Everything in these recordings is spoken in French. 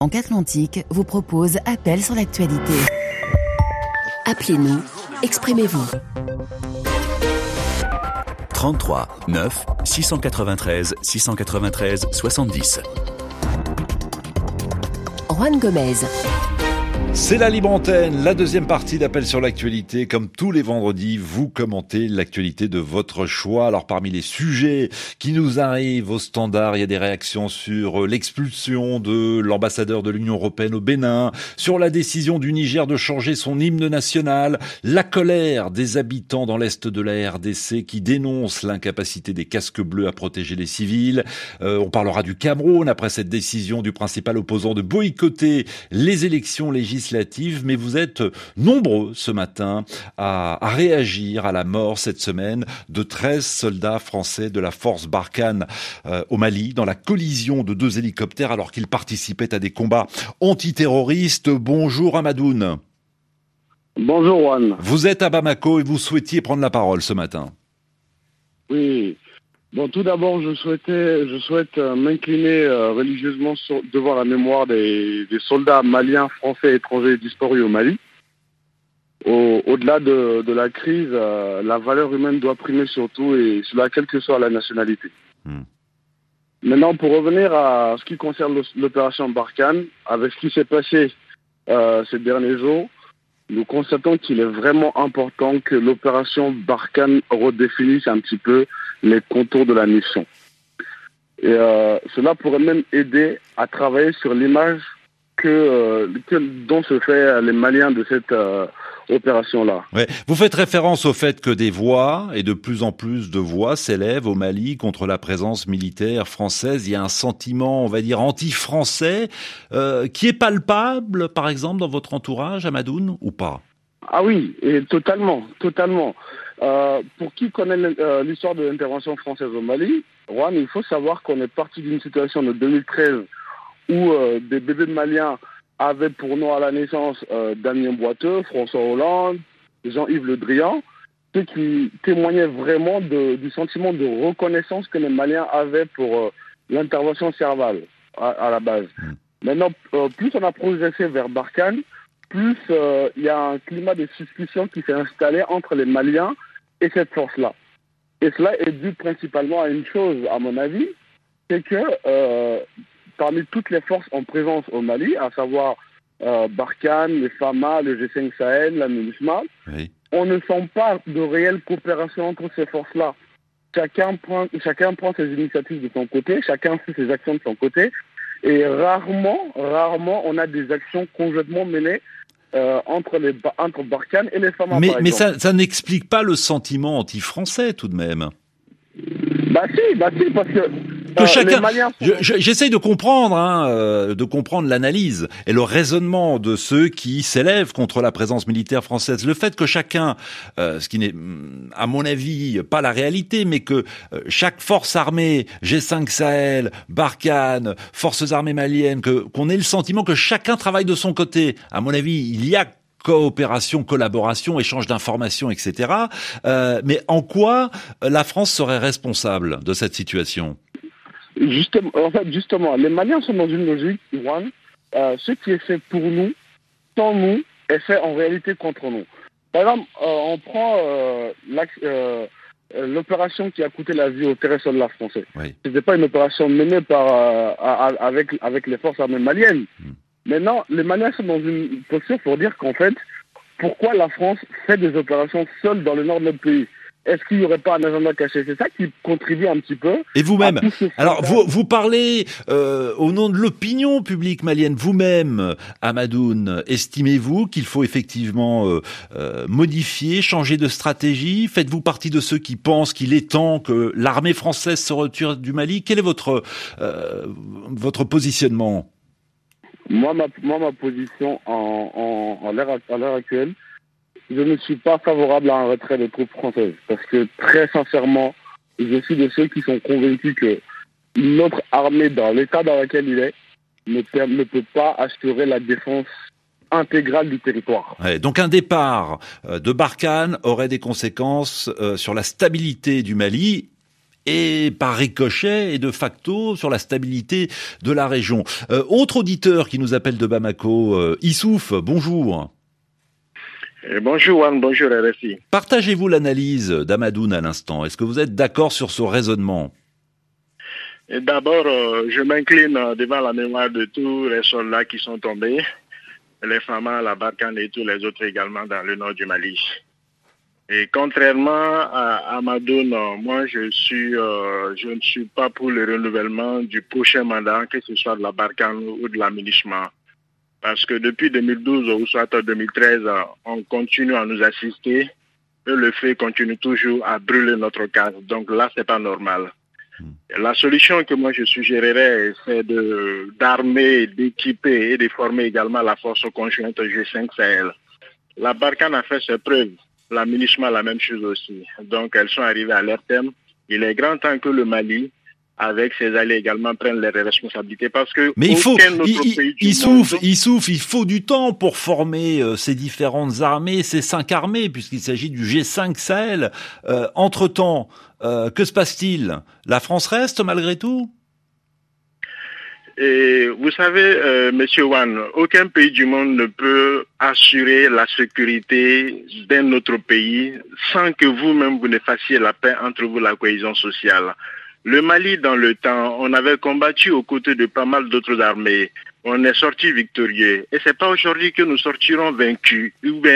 Atlantique vous propose Appel sur l'actualité. Appelez-nous, exprimez-vous. 33 9 693 693 70. Juan Gomez. C'est la Libre Antenne, la deuxième partie d'Appel sur l'actualité. Comme tous les vendredis, vous commentez l'actualité de votre choix. Alors parmi les sujets qui nous arrivent au standard, il y a des réactions sur l'expulsion de l'ambassadeur de l'Union européenne au Bénin, sur la décision du Niger de changer son hymne national, la colère des habitants dans l'est de la RDC qui dénoncent l'incapacité des casques bleus à protéger les civils. On parlera du Cameroun après cette décision du principal opposant de boycotter les élections législatives. Mais vous êtes nombreux ce matin à réagir à la mort cette semaine de 13 soldats français de la force Barkhane au Mali dans la collision de 2 hélicoptères alors qu'ils participaient à des combats antiterroristes. Bonjour Amadoun. Bonjour Juan. Vous êtes à Bamako et vous souhaitiez prendre la parole ce matin. Oui. Bon, tout d'abord, je souhaite m'incliner religieusement devant la mémoire des soldats maliens, français et étrangers disparus au Mali. Au-delà de la crise, la valeur humaine doit primer surtout, et cela quelle que soit la nationalité. Maintenant, pour revenir à ce qui concerne l'opération Barkhane, avec ce qui s'est passé ces derniers jours, nous constatons qu'il est vraiment important que l'opération Barkhane redéfinisse un petit peu les contours de la mission. Et cela pourrait même aider à travailler sur l'image dont se fait les Maliens de cette opération-là. Ouais. Vous faites référence au fait que des voix, et de plus en plus de voix, s'élèvent au Mali contre la présence militaire française. Il y a un sentiment, on va dire, anti-français, qui est palpable, par exemple, dans votre entourage, Amadoun, ou pas? Ah oui, et totalement. Pour qui connaît l'histoire de l'intervention française au Mali, Juan, il faut savoir qu'on est parti d'une situation de 2013 où des bébés maliens avaient pour nom à la naissance Damien Boiteux, François Hollande, Jean-Yves Le Drian, ce qui témoignait vraiment du sentiment de reconnaissance que les Maliens avaient pour l'intervention Serval à la base. Maintenant, plus on a progressé vers Barkhane, plus il y a un climat de suspicion qui s'est installé entre les Maliens et cette force-là. Et cela est dû principalement à une chose, à mon avis, c'est que parmi toutes les forces en présence au Mali, à savoir Barkhane, les FAMA, le G5 Sahel, la MINUSMA, oui, on ne sent pas de réelle coopération entre ces forces-là. Chacun prend ses initiatives de son côté, chacun fait ses actions de son côté, et rarement on a des actions conjointement menées entre Barkhane et les FAMA. Mais ça n'explique pas le sentiment anti-français tout de même. Bah si, parce que chacun. J'essaye de comprendre l'analyse et le raisonnement de ceux qui s'élèvent contre la présence militaire française. Le fait que chacun, ce qui n'est, à mon avis, pas la réalité, mais que chaque force armée, G5 Sahel, Barkhane, forces armées maliennes, qu'on ait le sentiment que chacun travaille de son côté. À mon avis, il y a coopération, collaboration, échange d'informations, etc. Mais en quoi la France serait responsable de cette situation ? Justement, les Maliens sont dans une logique, Juan, ce qui est fait pour nous, sans nous, est fait en réalité contre nous. Par exemple, on prend l'opération qui a coûté la vie aux terrestres français. Oui. Ce n'était pas une opération menée avec les forces armées maliennes. Maintenant, les Maliens sont dans une posture pour dire qu'en fait, pourquoi la France fait des opérations seule dans le nord de notre pays ? Est-ce qu'il n'y aurait pas un agenda caché ? C'est ça qui contribue un petit peu. Et vous-même, alors vous parlez au nom de l'opinion publique malienne. Vous-même, Amadoun, estimez-vous qu'il faut effectivement modifier, changer de stratégie ? Faites-vous partie de ceux qui pensent qu'il est temps que l'armée française se retire du Mali ? Quel est votre positionnement ? Moi, ma position à l'heure actuelle, je ne suis pas favorable à un retrait des troupes françaises. Parce que, très sincèrement, je suis de ceux qui sont convaincus que notre armée, dans l'état dans lequel il est, ne peut pas assurer la défense intégrale du territoire. Ouais, donc un départ de Barkhane aurait des conséquences sur la stabilité du Mali et par ricochet et de facto sur la stabilité de la région. Autre auditeur qui nous appelle de Bamako, Issouf, bonjour. Bonjour Juan, bonjour RFI. Partagez-vous l'analyse d'Amadoun à l'instant? Est-ce que vous êtes d'accord sur ce raisonnement? Et d'abord, je m'incline devant la mémoire de tous les soldats qui sont tombés, les Fama, la Barkhane et tous les autres également dans le nord du Mali. Et contrairement à Amadoun, moi je ne suis pas pour le renouvellement du prochain mandat, que ce soit de la Barkhane ou de la MINUSMA. Parce que depuis 2012 ou soit 2013, on continue à nous assister et le fait continue toujours à brûler notre case. Donc là, c'est pas normal. La solution que moi je suggérerais, c'est d'armer, d'équiper et de former également la force conjointe G5 Sahel. La Barkhane a fait ses preuves, la MINUSMA la même chose aussi. Donc elles sont arrivées à leur terme. Il est grand temps que le Mali, avec ses alliés également, prennent les responsabilités parce que mais il faut du temps pour former ces différentes armées, ces 5 armées, puisqu'il s'agit du G5 Sahel. Entre-temps, que se passe-t-il? La France reste malgré tout? Et vous savez, Monsieur Wan, aucun pays du monde ne peut assurer la sécurité d'un autre pays sans que vous-même vous ne fassiez la paix entre vous, la cohésion sociale. Le Mali, dans le temps, on avait combattu aux côtés de pas mal d'autres armées. On est sorti victorieux. Et c'est pas aujourd'hui que nous sortirons vaincus.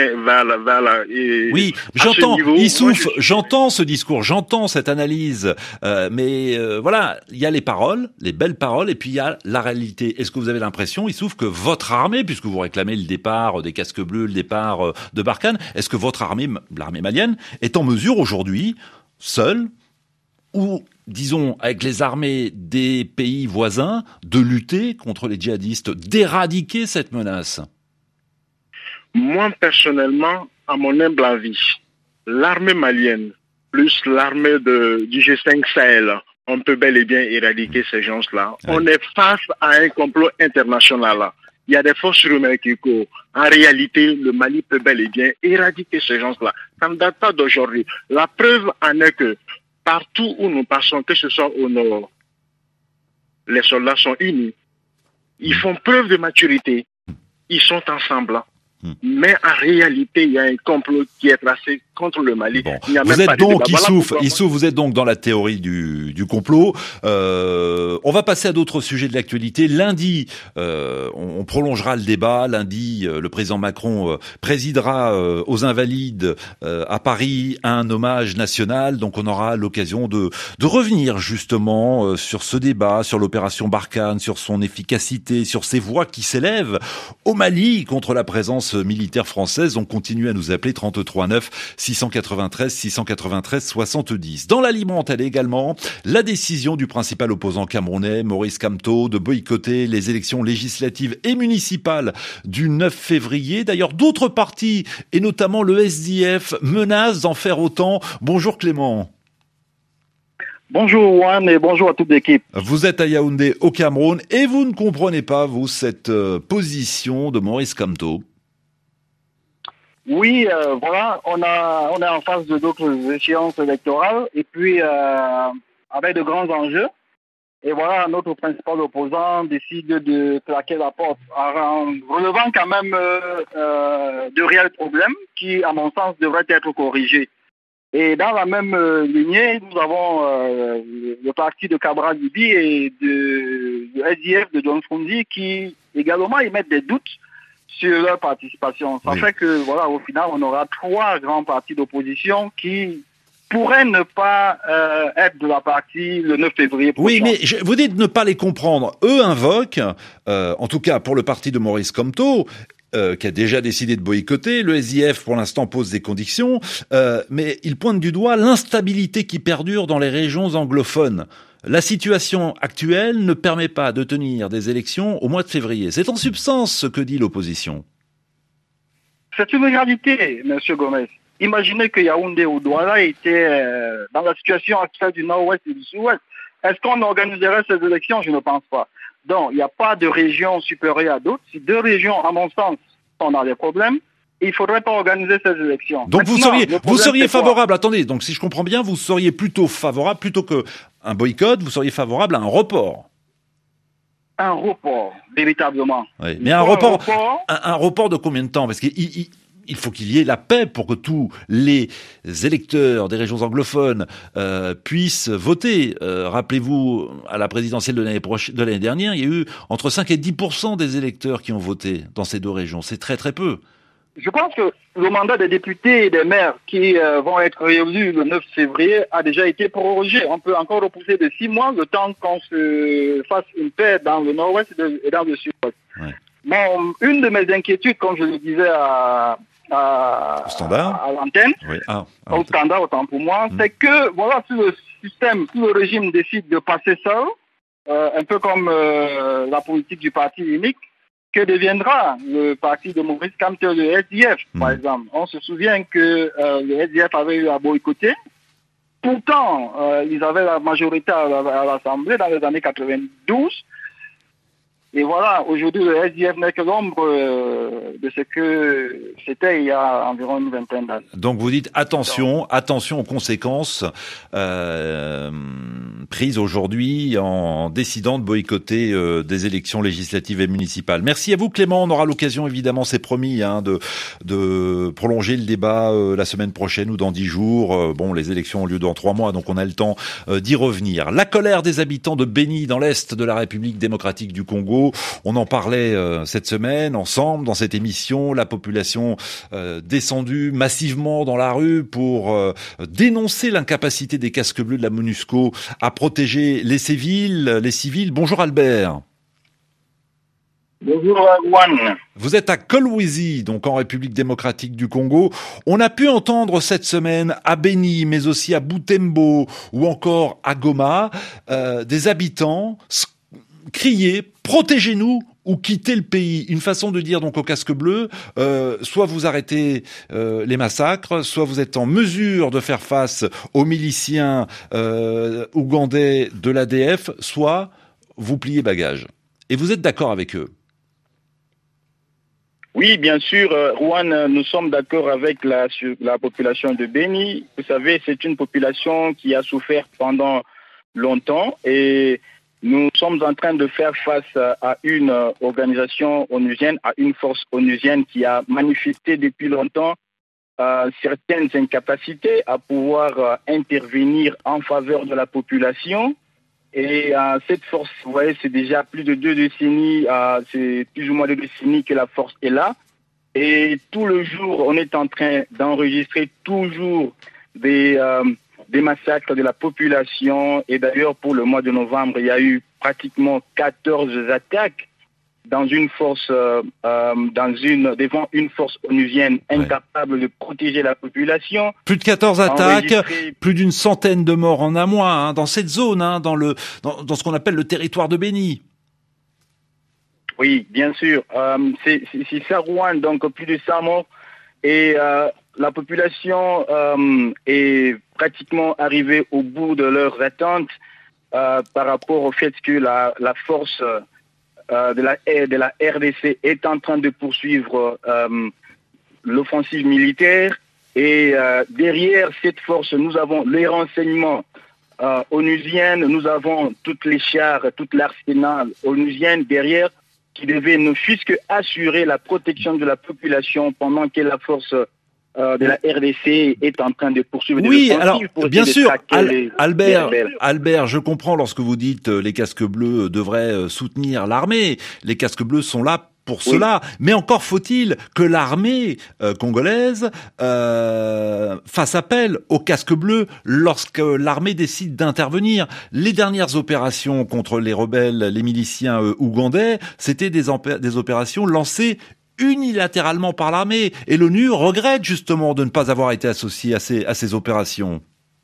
Oui, j'entends, Issouf, j'entends ce discours, j'entends cette analyse. Mais voilà, il y a les paroles, les belles paroles, et puis il y a la réalité. Est-ce que vous avez l'impression, Issouf, que votre armée, puisque vous réclamez le départ des casques bleus, le départ de Barkhane, est-ce que votre armée, l'armée malienne, est en mesure aujourd'hui, seule, ou disons avec les armées des pays voisins, de lutter contre les djihadistes, d'éradiquer cette menace? Moi, personnellement, à mon humble avis, l'armée malienne plus l'armée du G5 Sahel, on peut bel et bien éradiquer ces gens-là. Oui. On est face à un complot international. Il y a des forces rumeurs qui courent. En réalité, le Mali peut bel et bien éradiquer ces gens-là. Ça ne date pas d'aujourd'hui. La preuve en est que partout où nous passons, que ce soit au nord, les soldats sont unis. Ils font preuve de maturité. Ils sont ensemble. Mais en réalité, il y a un complot qui est tracé contre le Mali. Bon. Vous êtes donc, Issouf, vous êtes donc dans la théorie du complot. On va passer à d'autres sujets de l'actualité. Lundi, on prolongera le débat. Lundi, le président Macron présidera aux Invalides à Paris un hommage national. Donc on aura l'occasion de revenir justement sur ce débat, sur l'opération Barkhane, sur son efficacité, sur ces voix qui s'élèvent au Mali contre la présence militaire française. On continue à nous appeler 33 9 693 693 70. Dans l'alimentation également, la décision du principal opposant camerounais, Maurice Kamto, de boycotter les élections législatives et municipales du 9 février. D'ailleurs, d'autres partis, et notamment le SDF, menacent d'en faire autant. Bonjour Clément. Bonjour Juan et bonjour à toute l'équipe. Vous êtes à Yaoundé au Cameroun et vous ne comprenez pas, vous, cette position de Maurice Kamto. Oui, voilà, on est en face de d'autres échéances électorales et puis avec de grands enjeux. Et voilà, notre principal opposant décide de claquer la porte en relevant quand même de réels problèmes qui, à mon sens, devraient être corrigés. Et dans la même lignée, nous avons le parti de Cabral Libi et le SDF de John Frondi qui également émettent des doutes sur leur participation. Ça fait que, voilà, au final, on aura 3 grands partis d'opposition qui pourraient ne pas être de la partie le 9 février prochain. Oui, mais vous dites ne pas les comprendre. Eux invoquent, en tout cas pour le parti de Maurice Kamto, qui a déjà décidé de boycotter. Le SIF, pour l'instant, pose des conditions, mais il pointe du doigt l'instabilité qui perdure dans les régions anglophones. La situation actuelle ne permet pas de tenir des élections au mois de février. C'est en substance ce que dit l'opposition. C'est une réalité, M. Gomez. Imaginez que Yaoundé ou Douala étaient dans la situation actuelle du nord-ouest et du sud-ouest. Est-ce qu'on organiserait ces élections? Je ne pense pas. Donc, il n'y a pas de région supérieure à d'autres. Si 2 régions, à mon sens, sont dans des problèmes, il ne faudrait pas organiser ces élections. Donc maintenant, vous seriez favorable, attendez, donc si je comprends bien, vous seriez plutôt favorable, plutôt que un boycott, vous seriez favorable à un report. Un report, véritablement. Oui. Mais un report de combien de temps? Parce qu'il faut qu'il y ait la paix pour que tous les électeurs des régions anglophones puissent voter. Rappelez-vous, à la présidentielle de l'année dernière, il y a eu entre 5 et 10% des électeurs qui ont voté dans ces deux régions. C'est très très peu. Je pense que le mandat des députés et des maires qui vont être réélus le 9 février a déjà été prorogé. On peut encore repousser de 6 mois le temps qu'on se fasse une paix dans le nord-ouest et dans le sud-ouest. Ouais. Bon, une de mes inquiétudes, comme je le disais à l'antenne, oui. Au standard, autant pour moi, c'est que voilà, si le régime décide de passer seul, un peu comme la politique du parti unique, que deviendra le parti de Maurice Kamto, le SDF, par exemple. On se souvient que le SDF avait eu à boycotter. Pourtant, ils avaient la majorité à l'Assemblée dans les années 92. Et voilà, aujourd'hui, le SDF n'est que l'ombre de ce que c'était il y a environ une vingtaine d'années. Donc vous dites attention aux conséquences prises aujourd'hui en décidant de boycotter des élections législatives et municipales. Merci à vous Clément, on aura l'occasion évidemment, c'est promis, de prolonger le débat la semaine prochaine ou dans 10 jours. Bon, les élections ont lieu dans 3 mois, donc on a le temps d'y revenir. La colère des habitants de Béni dans l'est de la République démocratique du Congo. On en parlait cette semaine ensemble dans cette émission. La population descendue massivement dans la rue pour dénoncer l'incapacité des casques bleus de la MONUSCO à protéger les civils. Bonjour Albert. Bonjour Juan. Vous êtes à Kolwezi, donc en République démocratique du Congo. On a pu entendre cette semaine à Béni, mais aussi à Butembo ou encore à Goma, des habitants crier « Protégez-nous » ou quitter le pays. Une façon de dire donc au casque bleu, soit vous arrêtez les massacres, soit vous êtes en mesure de faire face aux miliciens ougandais de l'ADF, soit vous pliez bagages. Et vous êtes d'accord avec eux? Oui, bien sûr, Juan, nous sommes d'accord avec la population de Béni. Vous savez, c'est une population qui a souffert pendant longtemps et nous sommes en train de faire face à une organisation onusienne, à une force onusienne qui a manifesté depuis longtemps certaines incapacités à pouvoir intervenir en faveur de la population. Et cette force, vous voyez, c'est déjà plus de 2 décennies, c'est plus ou moins 2 décennies que la force est là. Et tout le jour, on est en train d'enregistrer toujours des massacres de la population. Et d'ailleurs, pour le mois de novembre, il y a eu pratiquement 14 attaques dans une force, devant une force onusienne incapable de protéger la population. Plus de 14 attaques, plus d'une centaine de morts en un mois, dans cette zone, dans ce qu'on appelle le territoire de Béni. Oui, bien sûr. C'est ça, Rouen, donc plus de 100 morts. Et la population est pratiquement arrivée au bout de leurs attentes par rapport au fait que la force de la RDC est en train de poursuivre l'offensive militaire. Et derrière cette force, nous avons les renseignements onusiens, nous avons toutes les chars, tout l'arsenal onusien derrière qui devait ne fût-ce que assurer la protection de la population pendant que la force de la RDC est en train de poursuivre. Oui, alors bien sûr, Albert, je comprends lorsque vous dites les casques bleus devraient soutenir l'armée. Les casques bleus sont là pour cela, mais encore faut-il que l'armée congolaise fasse appel aux casques bleus lorsque l'armée décide d'intervenir. Les dernières opérations contre les rebelles, les miliciens ougandais, c'était des opérations lancées unilatéralement par l'armée. Et l'ONU regrette justement de ne pas avoir été associée à ces opérations.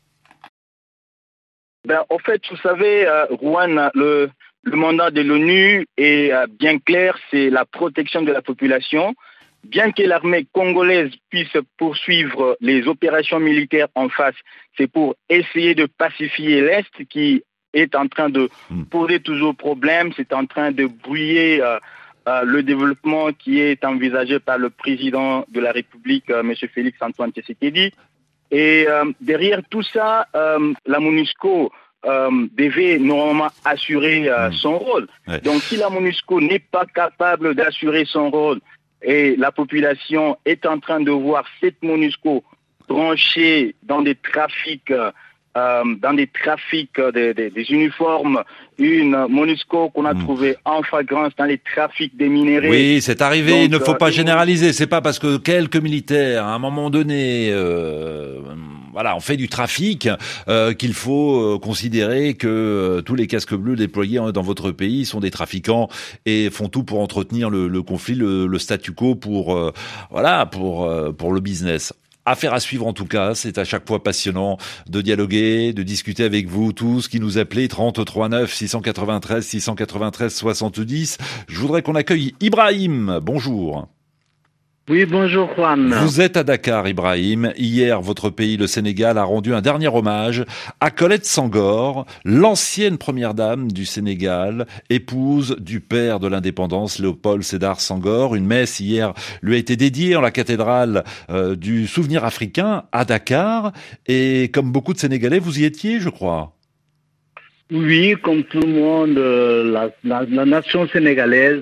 En fait, vous savez, Rouen, le mandat de l'ONU est bien clair, c'est la protection de la population. Bien que l'armée congolaise puisse poursuivre les opérations militaires en face, c'est pour essayer de pacifier l'Est qui est en train de poser toujours problème, c'est en train de brouiller le développement qui est envisagé par le président de la République, M. Félix Antoine Tshisekedi. Et derrière tout ça, la MONUSCO devait normalement assurer son rôle. Ouais. Donc si la MONUSCO n'est pas capable d'assurer son rôle et la population est en train de voir cette MONUSCO branchée dans des trafics des uniformes, une MONUSCO qu'on a trouvée en flagrance dans les trafics des minerais. Oui, c'est arrivé, Donc, il ne faut pas généraliser. C'est pas parce que quelques militaires, à un moment donné, on fait du trafic, qu'il faut considérer que tous les casques bleus déployés dans votre pays sont des trafiquants et font tout pour entretenir le conflit, le statu quo pour le business. Affaire à suivre en tout cas, c'est à chaque fois passionnant de dialoguer, de discuter avec vous tous qui nous appelez 33 9 693 693 70. Je voudrais qu'on accueille Ibrahim. Bonjour. Oui, bonjour Juan. Vous êtes à Dakar, Ibrahim. Hier, votre pays, le Sénégal, a rendu un dernier hommage à Colette Senghor, l'ancienne première dame du Sénégal, épouse du père de l'indépendance, Léopold Sédar Senghor. Une messe hier lui a été dédiée en la cathédrale du souvenir africain à Dakar. Et comme beaucoup de Sénégalais, vous y étiez, je crois. Oui, comme tout le monde, la nation sénégalaise,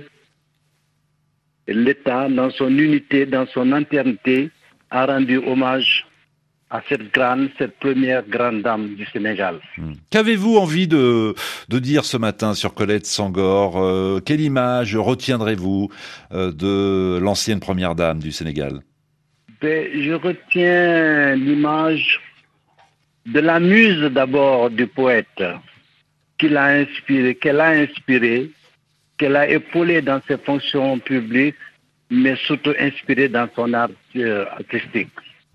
l'État, dans son unité, dans son entièreté, a rendu hommage à cette première grande dame du Sénégal. Qu'avez-vous envie de dire ce matin sur Colette Senghor? Quelle image retiendrez-vous de l'ancienne première dame du Sénégal? Je retiens l'image de la muse d'abord du poète qu'elle a inspiré, qu'elle a épaulé dans ses fonctions publiques, mais surtout inspiré dans son art artistique.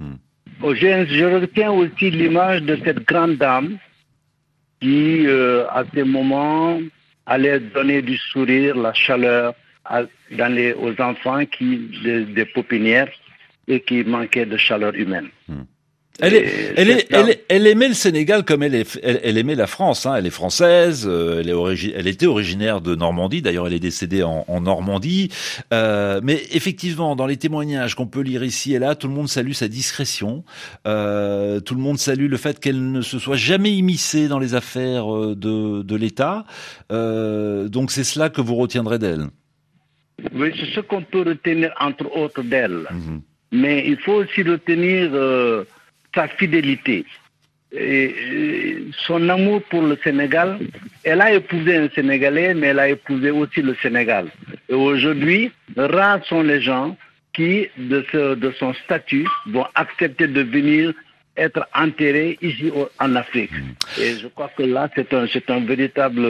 Je retiens aussi l'image de cette grande dame qui, à ces moments, allait donner du sourire, la chaleur aux enfants des pépinières et qui manquaient de chaleur humaine. Elle aimait le Sénégal comme elle aimait la France. Elle est française. Elle était originaire de Normandie. D'ailleurs, elle est décédée en Normandie. Mais effectivement, dans les témoignages qu'on peut lire ici et là, tout le monde salue sa discrétion. Tout le monde salue le fait qu'elle ne se soit jamais immiscée dans les affaires de l'État. Donc, c'est cela que vous retiendrez d'elle. Oui, c'est ce qu'on peut retenir entre autres d'elle. Mais il faut aussi retenir sa fidélité et son amour pour le Sénégal. Elle a épousé un Sénégalais, mais elle a épousé aussi le Sénégal. Et aujourd'hui, rares sont les gens qui, de son statut, vont accepter de venir être enterrés ici en Afrique. Et je crois que là, c'est une véritable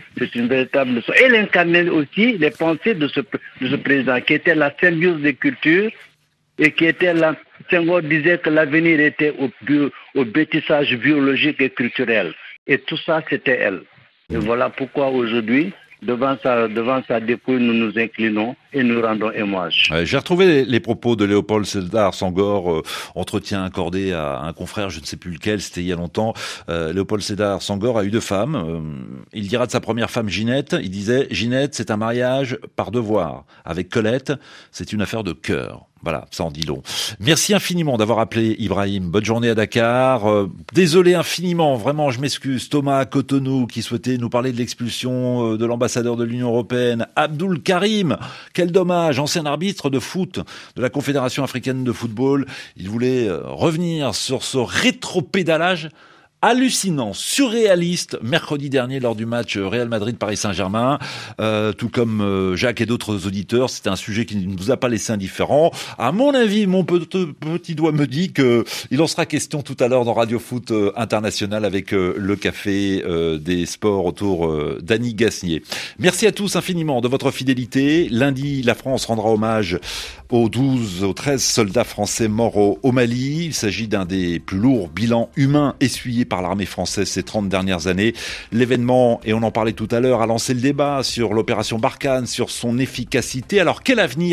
leçon. Elle incarnait aussi les pensées de ce président, qui était la symbiose des cultures et qui était là. Senghor disait que l'avenir était au bêtissage biologique et culturel. Et tout ça, c'était elle. Et voilà pourquoi aujourd'hui, devant sa dépouille, nous nous inclinons et nous rendons hommage. J'ai retrouvé les propos de Léopold Sédar Senghor, entretien accordé à un confrère, je ne sais plus lequel, c'était il y a longtemps. Léopold Sédar Senghor a eu 2 femmes. Il dira de sa première femme, Ginette, il disait « Ginette, c'est un mariage par devoir. Avec Colette, c'est une affaire de cœur. » Voilà, ça en dit long. Merci infiniment d'avoir appelé Ibrahim. Bonne journée à Dakar. Désolé infiniment, vraiment, je m'excuse. Thomas Cotonou qui souhaitait nous parler de l'expulsion de l'ambassadeur de l'Union européenne, Abdoul Karim. Quel dommage, ancien arbitre de foot de la Confédération africaine de football. Il voulait revenir sur ce rétropédalage hallucinant, surréaliste, mercredi dernier lors du match Real Madrid-Paris Saint-Germain, tout comme Jacques et d'autres auditeurs. C'était un sujet qui ne nous a pas laissé indifférents. À mon avis, mon petit doigt me dit que il en sera question tout à l'heure dans Radio Foot International avec le café des sports autour d'Annie Gasnier. Merci à tous infiniment de votre fidélité. Lundi, la France rendra hommage aux 13 soldats français morts au Mali. Il s'agit d'un des plus lourds bilans humains essuyés par l'armée française ces 30 dernières années. L'événement, et on en parlait tout à l'heure, a lancé le débat sur l'opération Barkhane, sur son efficacité. Alors quel avenir